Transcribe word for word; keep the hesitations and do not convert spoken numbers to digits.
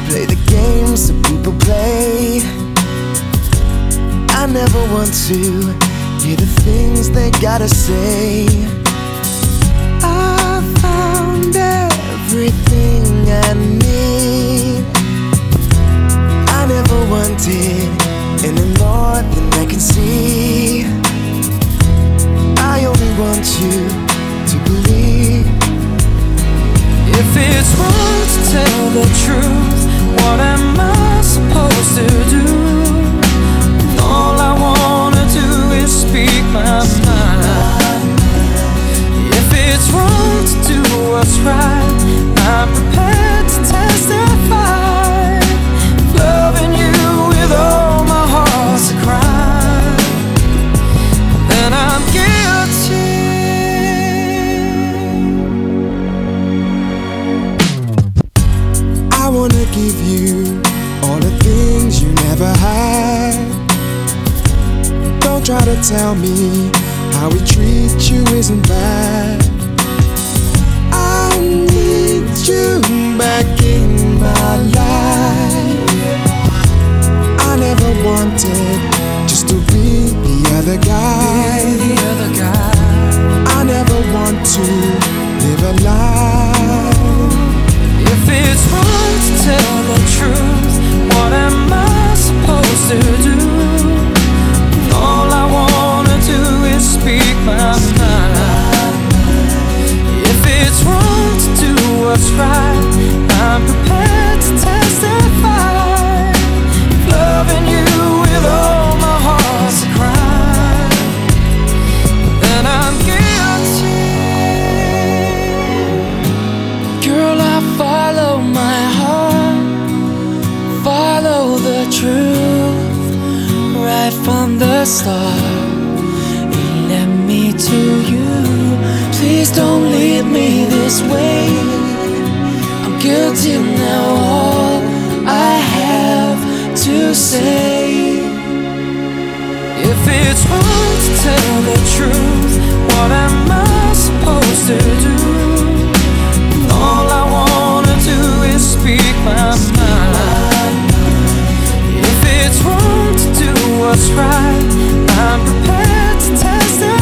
play the games that people play. I never want to hear the things they gotta say. I found everything I need. I never wanted any more than I can see. I only want you to believe. If it's wrong to tell the truth, what am I supposed to do? All I wanna do is speak my mind. If it's wrong to do what's right, I'm prepared to testify. Loving you with all my heart's a crime, then I'm guilty. I wanna give you all the things you never had. Don't try to tell me how we treat you isn't bad. I need you back in my life. I never wanted just to be the other guy. The other guy. I never want to live a lie. If it's wrong to tell the truth, what am I supposed to do? All I wanna do is speak my mind. If it's wrong to do what's right, I'm prepared to testify. Loving you with all my heart's a crime, then I'm guilty. Girl, I follow my heart, follow the truth right from the start. It led me to you. Please don't leave me this way. I'm guilty now, all I have to say. If it's wrong to tell the truth, what am I supposed to do? All I wanna do is speak my mind. If it's wrong to do what's right, I'm prepared to testify.